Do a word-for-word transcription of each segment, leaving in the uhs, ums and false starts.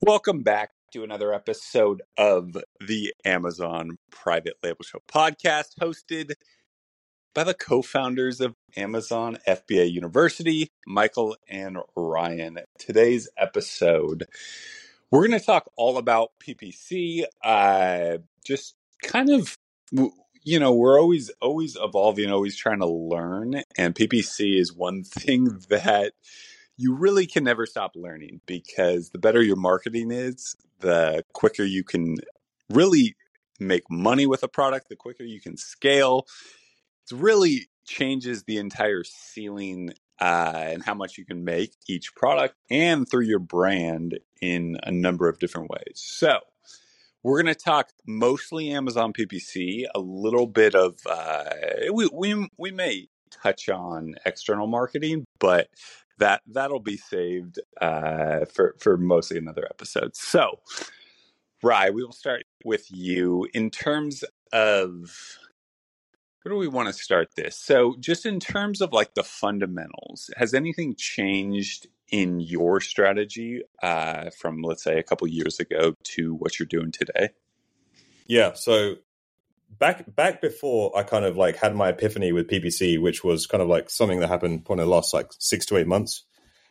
Welcome back to another episode of the Amazon Private Label Show podcast, hosted by the co-founders of Amazon F B A University, Michael and Ryan. Today's episode, we're going to talk all about P P C. Uh, just kind of, you know, we're always always evolving, always trying to learn, and P P C is one thing that you really can never stop learning, because the better your marketing is, the quicker you can really make money with a product, the quicker you can scale. It really changes the entire ceiling uh, and how much you can make each product and through your brand in a number of different ways. So we're going to talk mostly Amazon P P C, a little bit of, uh, we, we, we may touch on external marketing, but that, that'll be saved uh, for, for mostly another episode. So, Rye, we will start with you in terms of, where do we want to start this? So just in terms of like the fundamentals, has anything changed in your strategy uh, from, let's say, a couple years ago to what you're doing today? Yeah. So back back before I kind of like had my epiphany with P P C, which was kind of like something that happened in the last like six to eight months,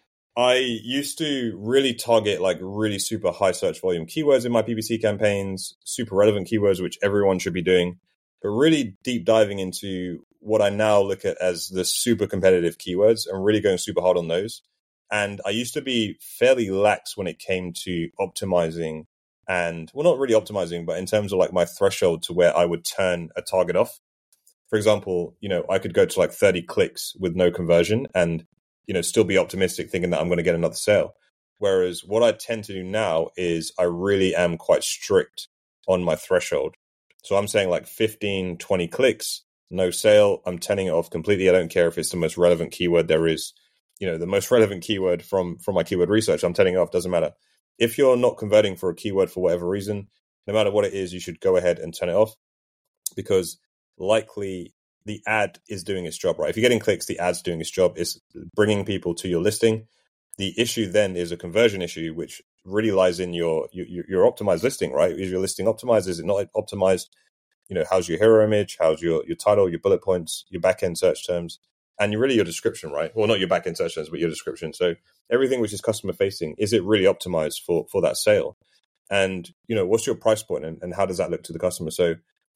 I used to really target like really super high search volume keywords in my P P C campaigns, super relevant keywords, which everyone should be doing, but really deep diving into what I now look at as the super competitive keywords and really going super hard on those. And I used to be fairly lax when it came to optimizing and, well, not really optimizing, but in terms of like my threshold to where I would turn a target off. For example, you know, I could go to like thirty clicks with no conversion and, you know, still be optimistic thinking that I'm going to get another sale. Whereas what I tend to do now is I really am quite strict on my threshold. So I'm saying like fifteen, twenty clicks, no sale. I'm turning it off completely. I don't care if it's the most relevant keyword there is. You know, the most relevant keyword from, from my keyword research, I'm turning it off. Doesn't matter. If you're not converting for a keyword for whatever reason, no matter what it is, you should go ahead and turn it off, because likely the ad is doing its job, right? If you're getting clicks, the ad's doing its job. It's bringing people to your listing. The issue then is a conversion issue, which really lies in your your, your optimized listing, right? Is your listing optimized? Is it not optimized? You know, how's your hero image? How's your, your title, your bullet points, your back-end search terms, and really your description, right? Well, not your back-end search terms, but your description. So everything which is customer-facing, is it really optimized for, for that sale? And, you know, what's your price point and, and how does that look to the customer? So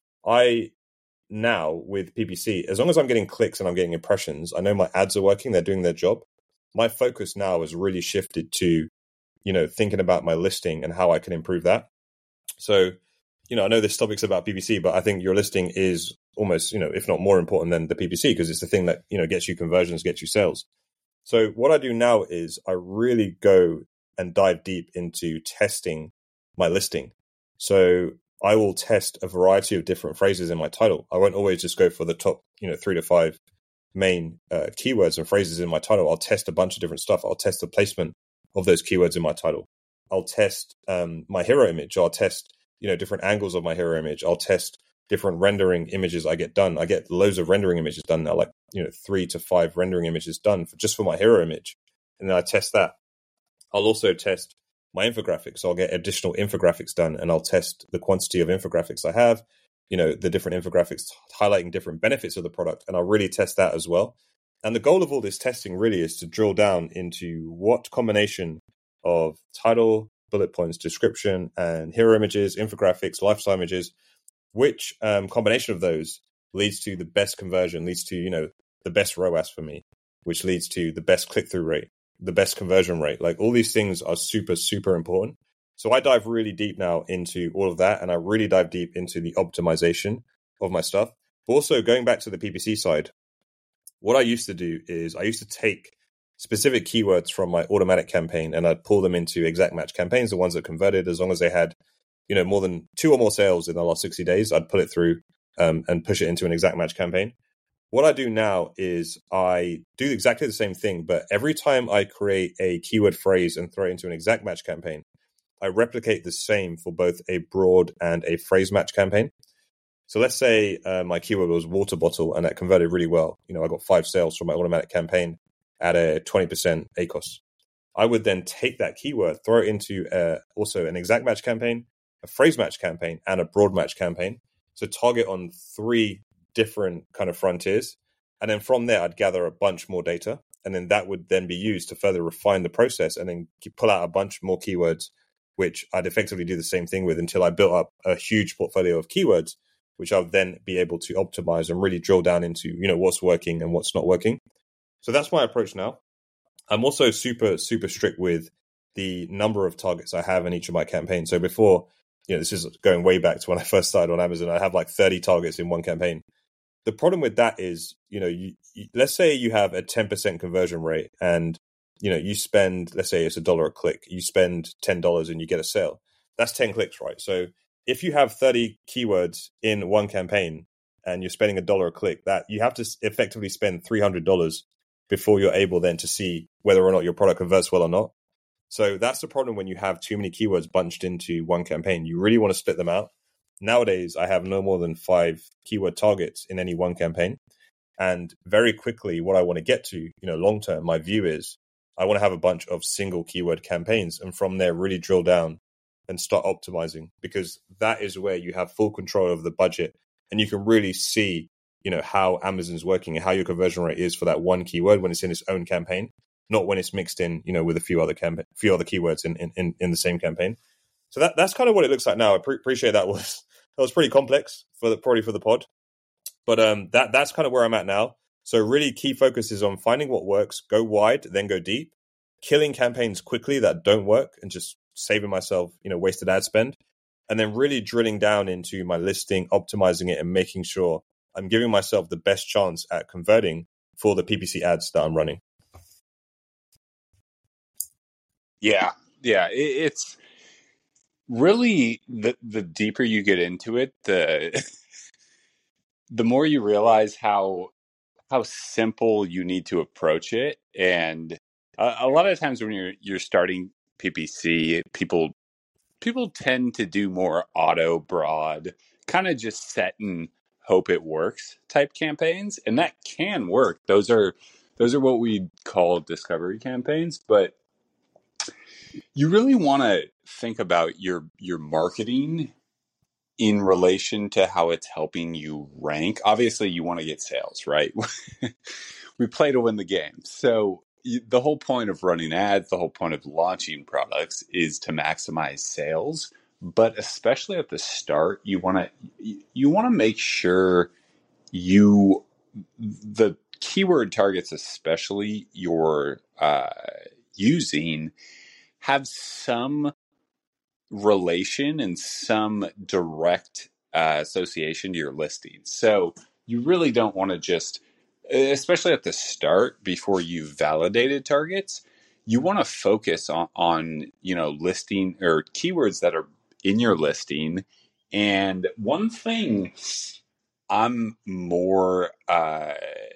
I now with P P C, as long as I'm getting clicks and I'm getting impressions, I know my ads are working, they're doing their job. My focus now has really shifted to, you know, thinking about my listing and how I can improve that. So, you know, I know this topic's about P P C, but I think your listing is almost, you know, if not more important than the P P C, because it's the thing that, you know, gets you conversions, gets you sales. So what I do now is I really go and dive deep into testing my listing. So I will test a variety of different phrases in my title. I won't always just go for the top, you know, three to five main uh, keywords and phrases in my title. I'll test a bunch of different stuff. I'll test the placement of those keywords in my title. I'll test um, my hero image. I'll test, you know, different angles of my hero image. I'll test different rendering images I get done. I get loads of rendering images done now, like, you know, three to five rendering images done for just for my hero image. And then I test that. I'll also test my infographics. I'll get additional infographics done, and I'll test the quantity of infographics I have, you know, the different infographics highlighting different benefits of the product. And I'll really test that as well. And the goal of all this testing really is to drill down into what combination of title, bullet points, description, and hero images, infographics, lifestyle images, which um, combination of those leads to the best conversion, leads to, you know, the best R O A S for me, which leads to the best click-through rate, the best conversion rate. Like, all these things are super, super important. So I dive really deep now into all of that, and I really dive deep into the optimization of my stuff. But also going back to the P P C side, what I used to do is I used to take specific keywords from my automatic campaign and I'd pull them into exact match campaigns, the ones that converted, as long as they had, you know, more than two or more sales in the last sixty days, I'd pull it through um, and push it into an exact match campaign. What I do now is I do exactly the same thing, but every time I create a keyword phrase and throw it into an exact match campaign, I replicate the same for both a broad and a phrase match campaign. So let's say uh, my keyword was water bottle and that converted really well. You know, I got five sales from my automatic campaign at a twenty percent A C O S. I would then take that keyword, throw it into uh, also an exact match campaign, a phrase match campaign, and a broad match campaign. So target on three different kind of frontiers. And then from there, I'd gather a bunch more data. And then that would then be used to further refine the process and then pull out a bunch more keywords, which I'd effectively do the same thing with until I built up a huge portfolio of keywords, which I'll then be able to optimize and really drill down into, you know, what's working and what's not working. So that's my approach now. I'm also super, super strict with the number of targets I have in each of my campaigns. So before, you know, this is going way back to when I first started on Amazon, I have like thirty targets in one campaign. The problem with that is, you know, you, you let's say you have a ten percent conversion rate and, you know, you spend, let's say it's a dollar a click, you spend ten dollars and you get a sale. That's ten clicks, right? So if you have thirty keywords in one campaign and you're spending a dollar a click, that you have to effectively spend three hundred dollars before you're able then to see whether or not your product converts well or not. So that's the problem when you have too many keywords bunched into one campaign. You really want to split them out. Nowadays, I have no more than five keyword targets in any one campaign. And very quickly, what I want to get to, you know, long term, my view is I want to have a bunch of single keyword campaigns. And from there, really drill down and start optimizing, because that is where you have full control of the budget. And you can really see, you know, how Amazon's working and how your conversion rate is for that one keyword when it's in its own campaign, not when it's mixed in, you know, with a few other campa- few other keywords in, in, in the same campaign. So that that's kind of what it looks like now. I pre- appreciate that was that was pretty complex for the probably for the pod, but um, that that's kind of where I'm at now. So really, key focus is on finding what works, go wide, then go deep, killing campaigns quickly that don't work, and just saving myself, you know, wasted ad spend, and then really drilling down into my listing, optimizing it, and making sure I'm giving myself the best chance at converting for the P P C ads that I'm running. Yeah, yeah, it, it's really the the deeper you get into it, the the more you realize how how simple you need to approach it. And a, a lot of times when you're you're starting P P C, people people tend to do more auto broad, kind of just set and hope it works type campaigns, and that can work. Those are those are what we call discovery campaigns, but you really want to think about your your marketing in relation to how it's helping you rank. Obviously, you want to get sales, right? We play to win the game. So you, the whole point of running ads, the whole point of launching products is to maximize sales. But especially at the start, you want to you, you want to make sure you the keyword targets, especially you're uh, using, have some relation and some direct uh, association to your listing. So you really don't want to just, especially at the start before you've validated targets, you want to focus on, on, you know, listing or keywords that are in your listing. And one thing I'm more, uh,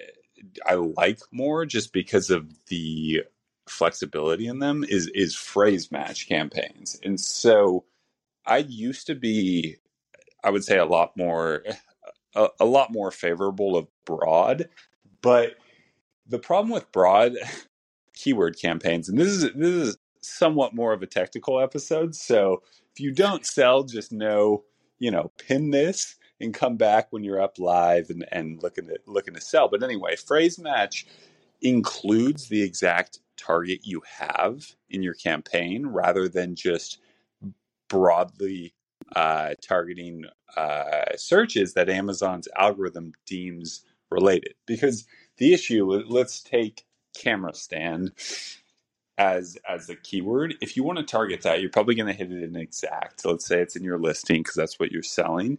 I like more just because of the flexibility in them is is phrase match campaigns. And so I used to be, I would say, a lot more a, a lot more favorable of broad, but the problem with broad keyword campaigns, and this is this is somewhat more of a technical episode, so if you don't sell, just know, you know, pin this and come back when you're up live and, and looking to looking to sell. But anyway, phrase match includes the exact target you have in your campaign rather than just broadly uh, targeting uh, searches that Amazon's algorithm deems related. Because the issue, let's take camera stand as as a keyword. If you want to target that, you're probably going to hit it in exact. Let's say it's in your listing because that's what you're selling.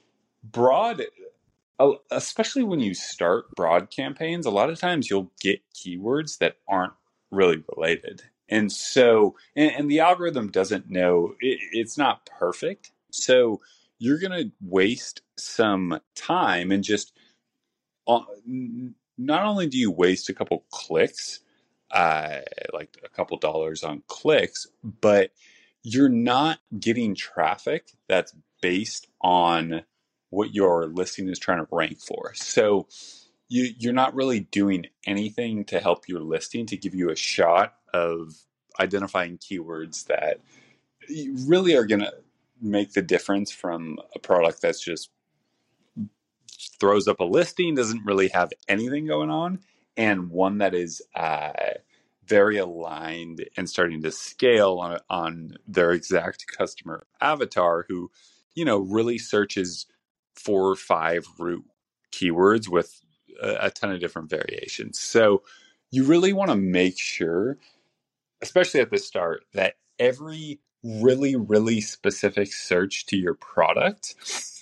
Broad, especially when you start broad campaigns, a lot of times you'll get keywords that aren't really related. And so, and, and the algorithm doesn't know, it, it's not perfect. So you're going to waste some time and just, uh, not only do you waste a couple clicks, uh, like a couple dollars on clicks, but you're not getting traffic that's based on what your listing is trying to rank for. So you, you're not really doing anything to help your listing to give you a shot of identifying keywords that really are going to make the difference from a product that's just throws up a listing, doesn't really have anything going on, and one that is uh, very aligned and starting to scale on, on their exact customer avatar who, you know, really searches four or five root keywords with a, a ton of different variations. So you really want to make sure, especially at the start, that every really, really specific search to your product,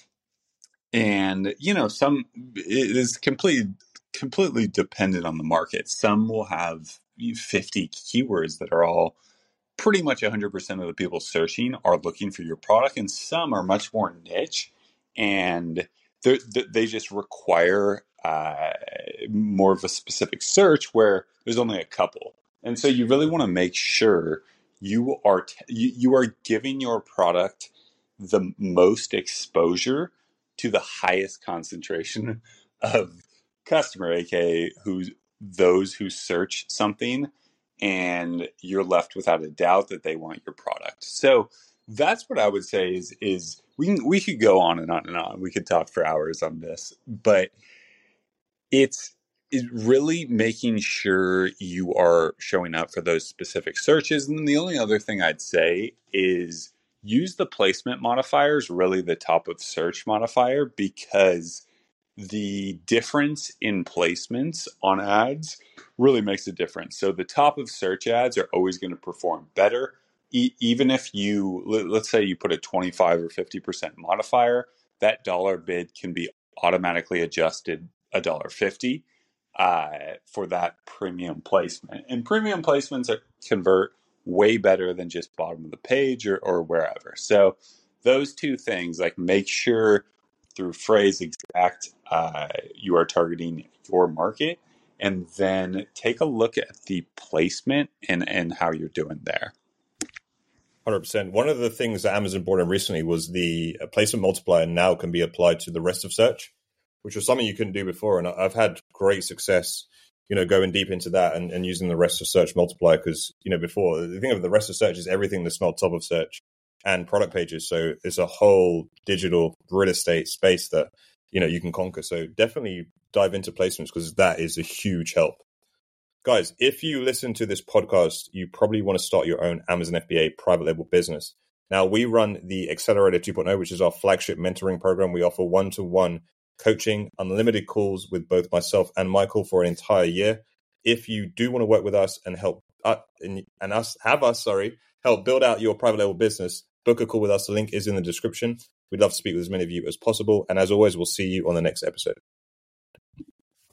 and, you know, some it is completely, completely dependent on the market. Some will have fifty keywords that are all pretty much one hundred percent of the people searching are looking for your product. And some are much more niche and they just require uh, more of a specific search where there's only a couple. And so you really want to make sure you are, t- you, you are giving your product the most exposure to the highest concentration of customer, aka who's those who search something, and you're left without a doubt that they want your product. So that's what I would say is is we can, we could go on and on and on. We could talk for hours on this, but it's is really making sure you are showing up for those specific searches. And then the only other thing I'd say is use the placement modifiers, really the top of search modifier, because the difference in placements on ads really makes a difference. So the top of search ads are always going to perform better. E- even if you, let's say you put a twenty-five or fifty percent modifier, that dollar bid can be automatically adjusted a dollar fifty uh, for that premium placement. And premium placements are, convert way better than just bottom of the page or, or wherever. So those two things, like make sure through phrase exact uh, you are targeting your market, and then take a look at the placement and, and how you're doing there. one hundred percent. One of the things that Amazon brought in recently was the placement multiplier now can be applied to the rest of search, which was something you couldn't do before. And I've had great success, you know, going deep into that and, and using the rest of search multiplier because, you know, before the thing of the rest of search is everything that's not top of search and product pages. So it's a whole digital real estate space that, you know, you can conquer. So definitely dive into placements because that is a huge help. Guys, if you listen to this podcast, you probably want to start your own Amazon F B A private label business. Now, we run the Accelerator two point oh, which is our flagship mentoring program. We offer one-to-one coaching, unlimited calls with both myself and Michael for an entire year. If you do want to work with us and help uh, and, and us have us, sorry, help build out your private label business, book a call with us. The link is in the description. We'd love to speak with as many of you as possible. And as always, we'll see you on the next episode.